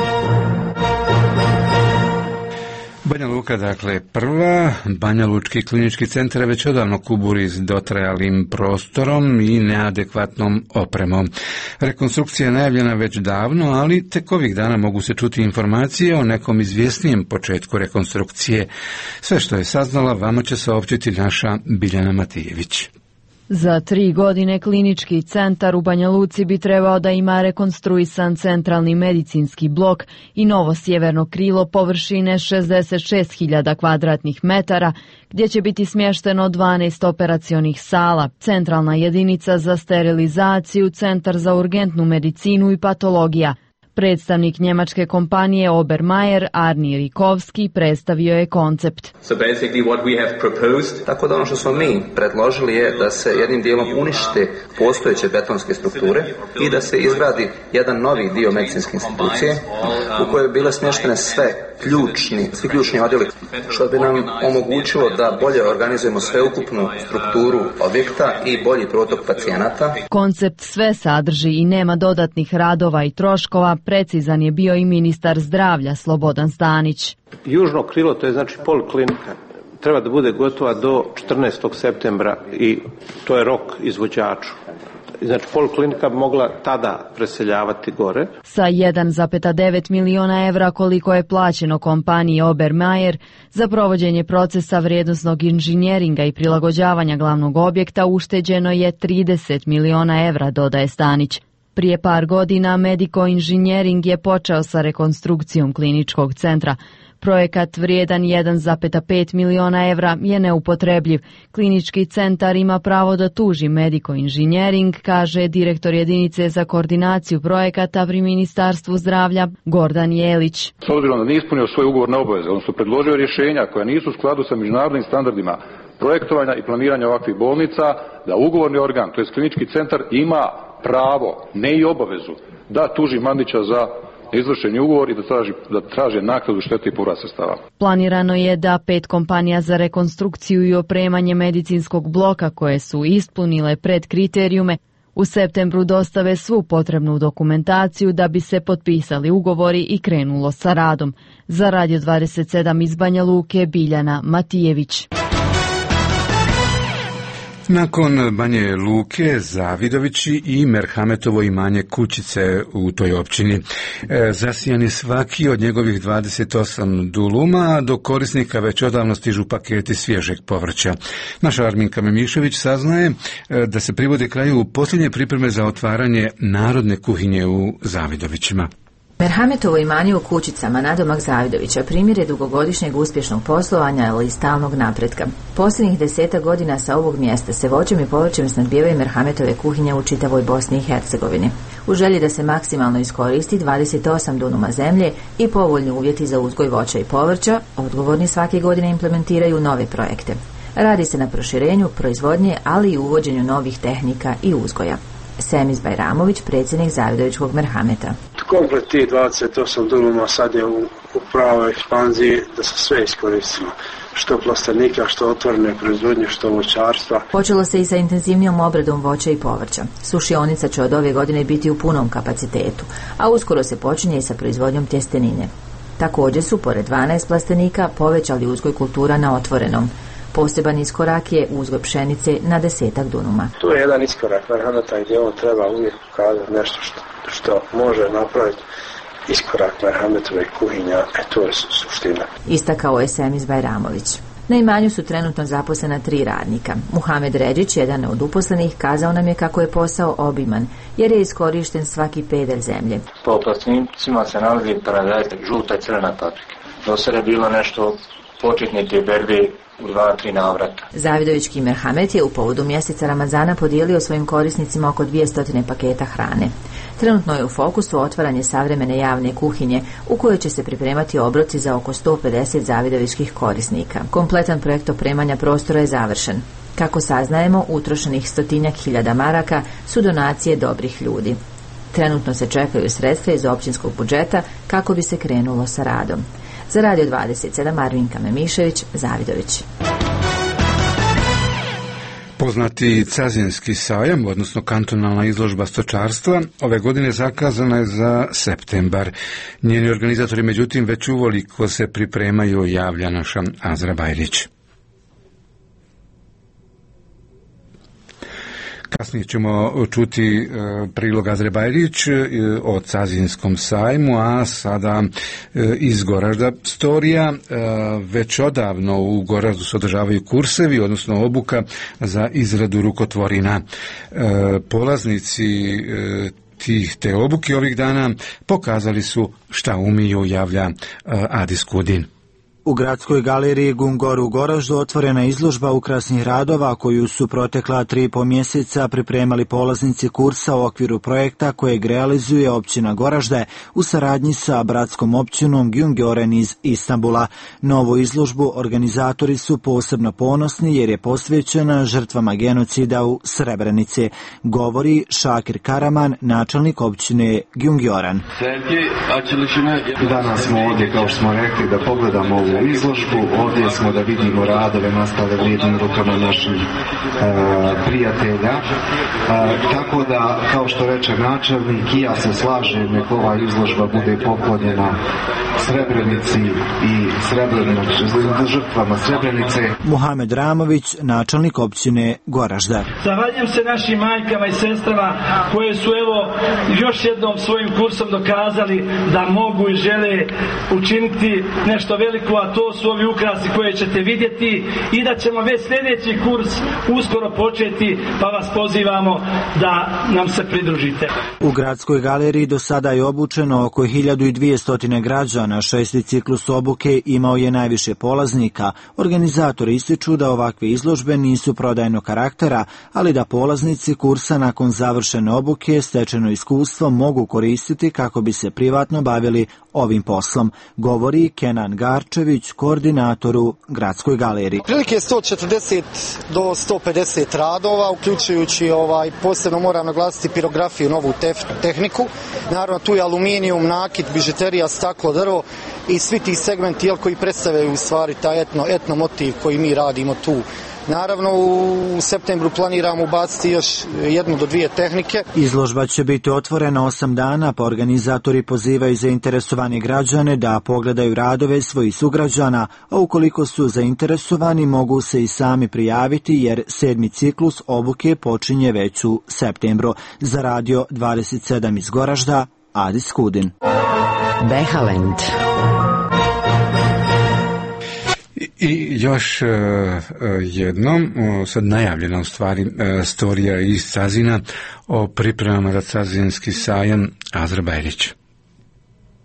Banja Luka, dakle, prva. Banja Lučki klinički centar je već odavno kuburi s dotrajalim prostorom i neadekvatnom opremom. Rekonstrukcija je najavljena već davno, ali tek ovih dana mogu se čuti informacije o nekom izvjesnijem početku rekonstrukcije. Sve što je saznala vama će saopćiti naša Biljana Matijević. Za tri godine klinički centar u Banja Luci bi trebao da ima rekonstruisan centralni medicinski blok i novo sjeverno krilo površine šezdeset šest hiljada kvadratnih metara, gdje će biti smješteno dvanaest operacionih sala, centralna jedinica za sterilizaciju, centar za urgentnu medicinu i patologija. Predstavnik njemačke kompanije Obermayer, Arni Rikovski, predstavio je koncept. So basically what we have proposed... Tako da ono što smo mi predložili je da se jednim dijelom unište postojeće betonske strukture i da se izgradi jedan novi dio medicinske institucije u kojoj bi bile smještene sve ključni, svi ključni odjeli, što bi nam omogućilo da bolje organizujemo sveukupnu strukturu objekta i bolji protok pacijenata. Koncept sve sadrži i nema dodatnih radova i troškova, precizan je bio i ministar zdravlja Slobodan Stanić. Južno krilo, to je znači poliklinika, treba da bude gotova do četrnaestog septembra i to je rok izvođaču. Znači, poliklinika bi mogla tada preseljavati gore. Sa jedan zarez devet miliona evra koliko je plaćeno kompaniji Obermayer za provođenje procesa vrijednosnog inženjeringa i prilagođavanja glavnog objekta ušteđeno je trideset miliona evra, dodaje Stanić. Prije par godina Medico Engineering je počeo sa rekonstrukcijom kliničkog centra. Projekat vrijedan jedan zarez pet miliona evra je neupotrebljiv. Klinički centar ima pravo da tuži Medico Engineering, kaže direktor jedinice za koordinaciju projekata pri Ministarstvu zdravlja Gordan Jelić. S obzirom da nije ispunio svoje ugovorne obaveze, odnosno predložio rješenja koja nisu u skladu sa međunarodnim standardima projektovanja i planiranja ovakvih bolnica, da ugovorni organ, to je klinički centar, ima pravo, ne i obavezu, da tuži Mandića za izvršeni ugovor i da traži, da traže naknadu štete i povrat sredstava. Planirano je da pet kompanija za rekonstrukciju i opremanje medicinskog bloka koje su ispunile pred kriterijume u septembru dostave svu potrebnu dokumentaciju da bi se potpisali ugovori i krenulo sa radom. Za Radio dvadeset sedam iz Banja Luke, Biljana Matijević. Nakon Banje Luke, Zavidovići i Merhametovo imanje Kućice u toj općini. E, zasijan je svaki od njegovih dvadeset osam duluma, a do korisnika već odavno stižu paketi svježeg povrća. Naša Arminka Memišević saznaje e, da se privode kraju posljednje pripreme za otvaranje narodne kuhinje u Zavidovićima. Merhametovo imanje u Kućicama, nadomak Zavidovića, primjer je dugogodišnjeg uspješnog poslovanja, ali i stalnog napretka. Posljednjih deseta godina sa ovog mjesta se voćem i povrćem snabdijevaju Merhametove kuhinje u čitavoj Bosni i Hercegovini. U želji da se maksimalno iskoristi dvadeset osam dunuma zemlje i povoljni uvjeti za uzgoj voća i povrća, odgovorni svake godine implementiraju nove projekte. Radi se na proširenju proizvodnje, ali i uvođenju novih tehnika i uzgoja. Semiz Bajramović, predsjednik Zavidovićkog Merhameta. Komplet ti dvadeset osam dunuma sad je u, u pravoj ekspanziji da se sve iskoristimo. Što plastenika, što otvorene proizvodnje, što voćarstva. Počelo se i sa intenzivnijom obradom voća i povrća. Sušionica će od ove godine biti u punom kapacitetu, a uskoro se počinje i sa proizvodnjom tjestenine. Također su, pored dvanaest plastenika, povećali uzgoj kultura na otvorenom. Poseban iskorak je uzgoj pšenice na desetak dunuma. To je jedan iskorak Merhameta gdje on treba uvijek pokazati nešto što, što može napraviti iskorak Merhametove kuhinja, e to je suština. Istakao je Semiz Bajramović. Na imanju su trenutno zaposlena tri radnika. Muhamed Ređić, jedan od uposlenih, kazao nam je kako je posao obiman, jer je iskorišten svaki pedalj zemlje. Po plastenicima se nalazi paradajz, žuta i crvena paprika. Do sada je bilo nešto početni te berbe u dva, tri navrata. Zavidovićki Merhamet je u povodu mjeseca Ramazana podijelio svojim korisnicima oko dvjesto paketa hrane. Trenutno je u fokusu otvaranje savremene javne kuhinje u kojoj će se pripremati obroci za oko sto pedeset zavidovićkih korisnika. Kompletan projekt opremanja prostora je završen. Kako saznajemo, utrošenih stotinjak hiljada maraka su donacije dobrih ljudi. Trenutno se čekaju sredstva iz općinskog budžeta kako bi se krenulo sa radom. Za Radio dvadeset sedam Arvinka Memišević, Zavidović. Poznati Cazinski sajam, odnosno kantonalna izložba stočarstva, ove godine zakazana je za septembar. Njeni organizatori, međutim, već uvoliko se pripremaju, javlja naša Azra Bajrić. Kasnije ćemo čuti e, prilog Azre Bajrić e, o Cazinskom sajmu, a sada e, iz Goražda storija. E, već odavno u Goraždu se održavaju kursevi, odnosno obuka za izradu rukotvorina. E, polaznici e, tih te obuke ovih dana pokazali su šta umiju, javlja e, Adis Kudin. U gradskoj galeriji Gungor u Goraždu otvorena izložba ukrasnih radova koju su protekla tri i po mjeseca pripremali polaznici kursa u okviru projekta kojeg realizuje općina Goražde u saradnji sa bratskom općinom Gjungjoren iz Istanbula. Novu izložbu organizatori su posebno ponosni jer je posvećena žrtvama genocida u Srebrenici, govori Šakir Karaman, načelnik općine Gjungjoren. Danas smo ovdje, kao što smo rekli, da pogledamo ovu izložbu. Ovdje smo da vidimo radove nastale vrijednim rukama naših e, prijatelja. E, tako da, kao što reče načelnik, i ja se slažem, nek ova izložba bude poklonjena Srebrenici i Srebrenici, žrtvama Srebrenice. Muhamed Ramović, načelnik općine Goražda. Zahvaljujem se našim majkama i sestrama koje su evo još jednom svojim kursom dokazali da mogu i žele učiniti nešto veliko, a to su ovi ukrasi koje ćete vidjeti, i da ćemo već sljedeći kurs uskoro početi, pa vas pozivamo da nam se pridružite. U gradskoj galeriji do sada je obučeno oko hiljadu dvjesto građana. Šesti ciklus obuke imao je najviše polaznika. Organizatori ističu da ovakve izložbe nisu prodajnog karaktera, ali da polaznici kursa nakon završene obuke stečeno iskustvo mogu koristiti kako bi se privatno bavili ovim poslom, govori Kenan Garčević, koordinatoru gradskoj galeriji. Prilike sto četrdeset do sto pedeset radova, uključujući ovaj, posebno moram naglasiti pirografiju, novu tef, tehniku. Naravno tu je aluminijum, nakit, bižuterija, staklo, drvo i svi ti segmenti jel, koji predstavljaju u stvari taj etno, etno motiv koji mi radimo tu. Naravno, u septembru planiramo ubaciti još jednu do dvije tehnike. Izložba će biti otvorena osam dana, pa organizatori pozivaju zainteresovani građane da pogledaju radove svojih sugrađana, a ukoliko su zainteresovani mogu se i sami prijaviti jer sedmi ciklus obuke počinje već u septembru. Za Radio dvadeset sedam iz Goražda, Adis Kudin. Behalend. I još uh, jednom, uh, sad najavljena u stvari uh, storija iz Cazina o pripremama za Cazinski sajam, Azra Bajrić.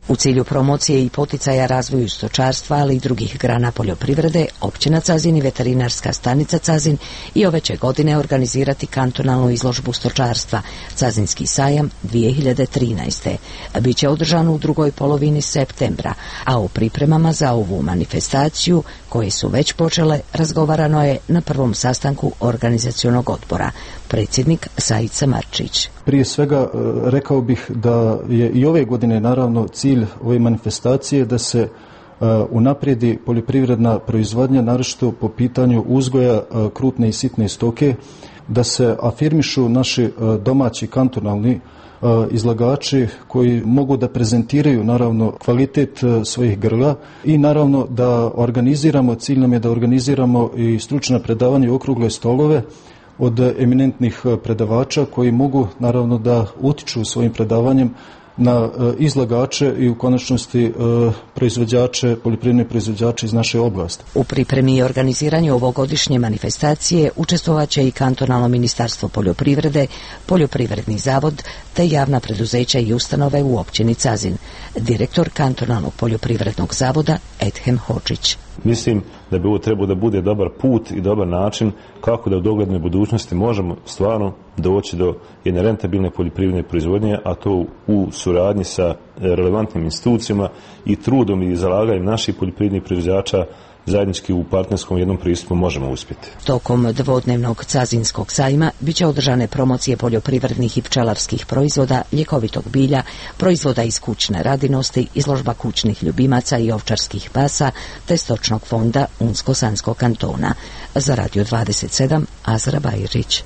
U cilju promocije i poticaja razvoju stočarstva, ali i drugih grana poljoprivrede, općina Cazin i veterinarska stanica Cazin i ove će godine organizirati kantonalnu izložbu stočarstva Cazinski sajam dvije hiljade trinaeste. Biće održan u drugoj polovini septembra, a o pripremama za ovu manifestaciju, koje su već počele, razgovarano je na prvom sastanku organizacionog odbora. Predsjednik Sajica Marčić. Prije svega rekao bih da je i ove godine naravno cilj ove manifestacije da se uh, unaprijedi poljoprivredna proizvodnja, naročito po pitanju uzgoja uh, krupne i sitne stoke, da se afirmišu naši uh, domaći kantonalni uh, izlagači koji mogu da prezentiraju naravno kvalitet uh, svojih grla i naravno da organiziramo, cilj nam je da organiziramo i stručna predavanja i okrugle stolove od eminentnih predavača koji mogu naravno da utiču svojim predavanjem na izlagače i u konačnosti proizvođače, poljoprivredne proizvođače iz naše oblasti. U pripremi i organiziranju ovogodišnje manifestacije učestvovaće i kantonalno ministarstvo poljoprivrede, poljoprivredni zavod te javna preduzeća i ustanove u općini Cazin. Direktor kantonalnog poljoprivrednog zavoda Edhem Hočić. Mislim da bi ovo trebalo da bude dobar put i dobar način kako da u doglednoj budućnosti možemo stvarno doći do jedne rentabilne poljoprivredne proizvodnje, a to u suradnji sa relevantnim institucijama i trudom i zalaganjem naših poljoprivrednih proizvođača zajednički u partnerskom jednom pristupu možemo uspjeti. Tokom dvodnevnog Cazinskog sajma biće održane promocije poljoprivrednih i pčelarskih proizvoda, ljekovitog bilja, proizvoda iz kućne radinosti, izložba kućnih ljubimaca i ovčarskih pasa, te stočnog fonda Unsko-Sanskog kantona. Za Radio dvadeset sedam, Azra Bajrić.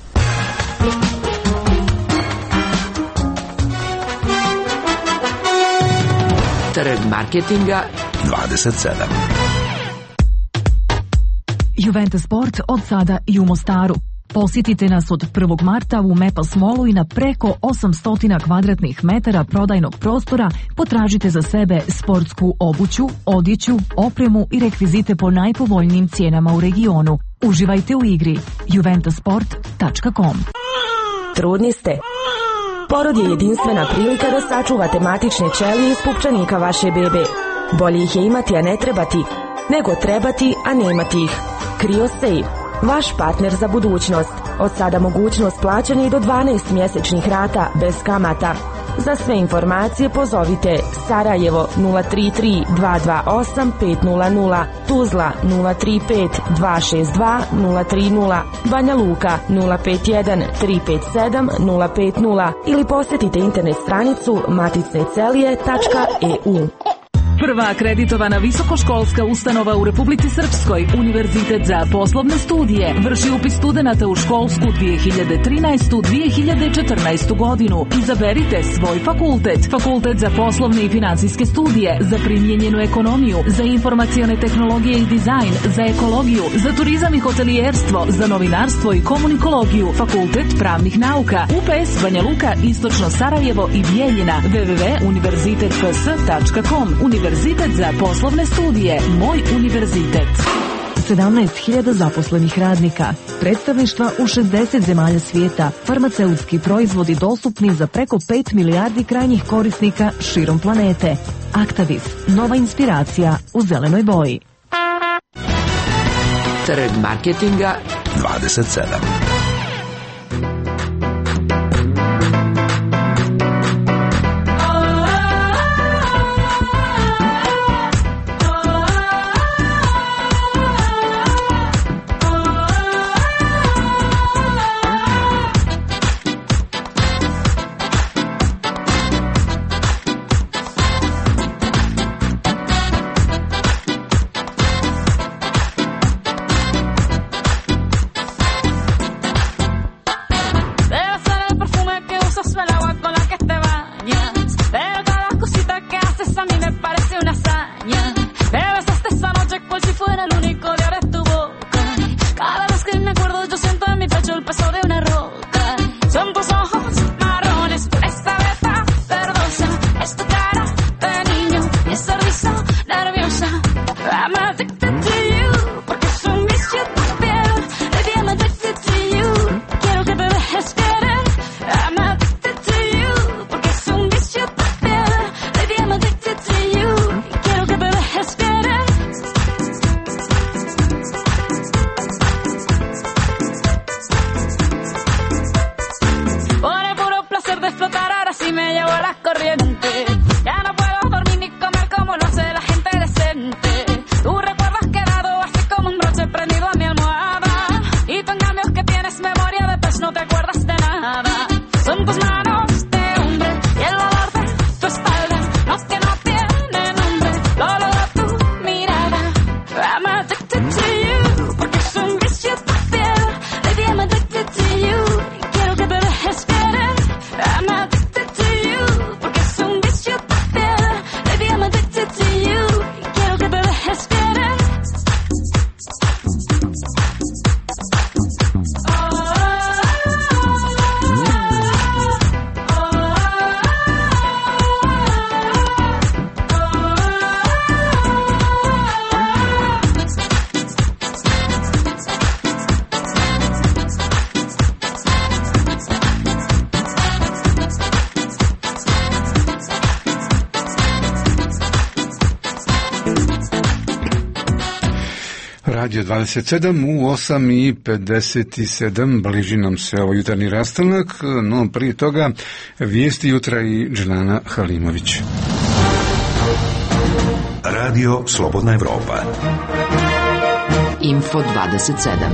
Trg marketinga dvadeset sedam. Juventus Sport od sada i u Mostaru. Posjetite nas od prvog marta u Mepas Mallu i na preko osamsto kvadratnih metara prodajnog prostora potražite za sebe sportsku obuću, odjeću, opremu i rekvizite po najpovoljnijim cijenama u regionu. Uživajte u igri. juventus sport tačka com. Trudni ste? Porod je jedinstvena prilika da sačuvate matične ćelije iz pupčanika vaše bebe. Bolje ih je imati, a ne trebati, nego trebati, a ne imati ih. CryoSafe, vaš partner za budućnost. Od sada mogućnost plaćanja i do dvanaest mjesečnih rata bez kamata. Za sve informacije pozovite Sarajevo nula tri tri dva dva osam pet nula nula, Tuzla nula tri pet dva šest dva nula tri nula, Banja Luka nula pet jedan tri pet sedam nula pet nula ili posjetite internet stranicu maticne celije tačka e u. Prva akreditovana visokoškolska ustanova u Republici Srpskoj, Univerzitet za poslovne studije, vrši upis studenata u školsku dvije hiljade trinaestu dvije hiljade četrnaestu godinu. Izaberite svoj fakultet. Fakultet za poslovne i financijske studije, za primijenjenu ekonomiju, za informacione tehnologije i dizajn, za ekologiju, za turizam i hotelijerstvo, za novinarstvo i komunikologiju. Fakultet pravnih nauka, U P S Banja Luka, Istočno Sarajevo i Bijeljina. w w w tačka univerzitet p s tačka com. Univerzitet za poslovne studije. Moj univerzitet. sedamnaest hiljada zaposlenih radnika, predstavništva u šezdeset zemalja svijeta, farmaceutski proizvodi dostupni za preko pet milijardi krajnjih korisnika širom planete. Actavis, nova inspiracija u zelenoj boji. Trg marketinga dvadeset sedam. I'm addicted to you, porque es un vicio de piel. Baby, I'm addicted to Radio dvadeset sedam u osam i pedeset sedam, bliži nam se ovo jutarnji rastanak, no prije toga vijesti jutra i Dženana Halimović. Radio Slobodna Evropa. Info dvadeset sedam.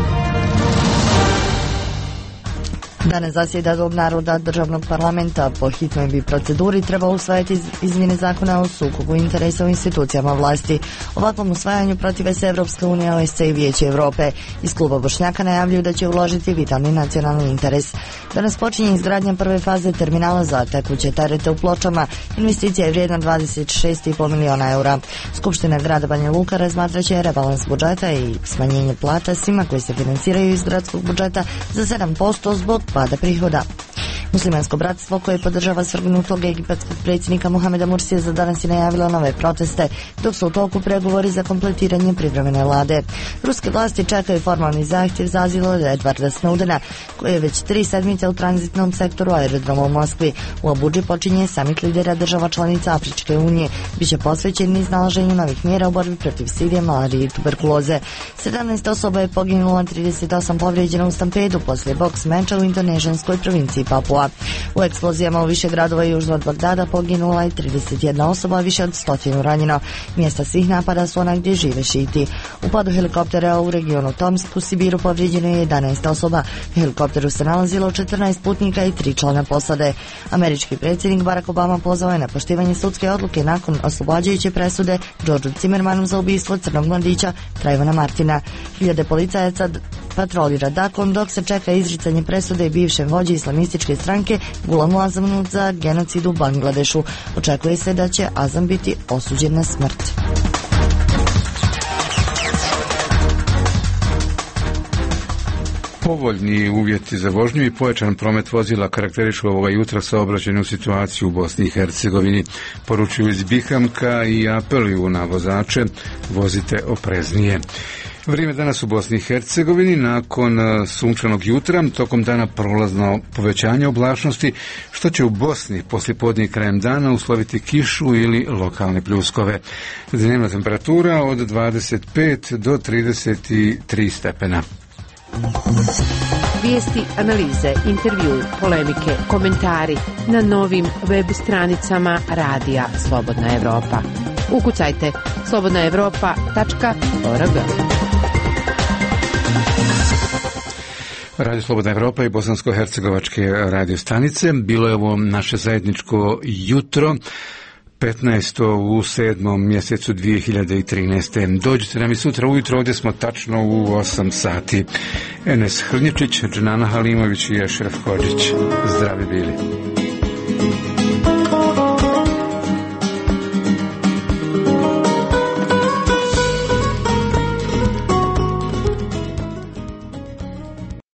Danas zasjeda Dom naroda državnog parlamenta. Po hitnoj bi proceduri trebao usvajati izmjene zakona o sukobu interesa u institucijama vlasti. Ovakvom usvajanju protive se Evropska unija, O S C e i Vijeće Evrope. Iz kluba Bošnjaka najavljuju da će uložiti vitalni nacionalni interes. Danas počinje izgradnja prve faze terminala za tekuće terete u Pločama. Investicija je vrijedna dvadeset šest i pol miliona eura. Skupština grada Banja Luka razmatraće rebalans budžeta i smanjenje plata svima koji se financiraju iz gradskog budžeta za sedam posto zbog pada prihoda. Muslimansko bratstvo koje podržava svrgnutog egipatskog predsjednika Mohameda Mursija za danas je najavilo nove proteste, dok su u toku pregovori za kompletiranje privremene vlade. Ruske vlasti čekaju formalni zahtjev za azil od Edwarda Snowdena, koji je već tri sedmice u tranzitnom sektoru aerodroma u Moskvi. U Abudži počinje samit lidera država članica Afričke unije. Biće posvećen iznalaženju novih mjera u borbi protiv side, malarije i tuberkuloze. sedamnaest osoba je poginulo, trideset osam povrijeđeno u stampedu poslije boks meča u indonežanskoj provinciji Papua. U eksplozijama u više gradova južno od Bagdada poginula je trideset jedna osoba, više od stotinu ranjeno. Mjesta svih napada su ona gdje žive šiti. U padu helikoptera u regionu Tomsk u Sibiru povrijeđeno je jedanaest osoba. U helikopteru se nalazilo četrnaest putnika i tri člana posade. Američki predsjednik Barack Obama pozvao je na poštivanje sudske odluke nakon oslobađajuće presude Georgeu Zimmermanu za ubistvo crnog mladića Trayvona Martina. Hiljade policajaca patrolira Dakon dok se čeka izricanje presude bivšem vođi islamističke stranke Gulamu Azamnu za genocid u Bangladešu. Očekuje se da će Azam biti osuđen na smrt. Povoljni uvjeti za vožnju i pojačan promet vozila karakterišu ovoga jutra saobraćajnu situaciju u Bosni i Hercegovini. Poručuju iz Bihamka i apeluju na vozače, vozite opreznije. Vrijeme danas u Bosni i Hercegovini nakon sunčanog jutra, tokom dana prolazno povećanje oblačnosti, što će u Bosni poslijepodne krajem dana usloviti kišu ili lokalne pljuskove. Dnevna temperatura od dvadeset pet do trideset tri stepena. Vijesti, analize, intervju, polemike, komentari na novim web stranicama Radija Slobodna Evropa. Ukucajte slobodna evropa tačka org. Radio Slobodna Evropa i bosansko-hercegovačke radio stanice. Bilo je ovo naše zajedničko jutro, petnaesto u sedmom mjesecu dvije hiljade trinaeste. Dođite nam i sutra ujutro, ovdje smo tačno u osam sati. Enes Hrnječić, Dženana Halimović i Ešref Hodžić. Zdravi bili.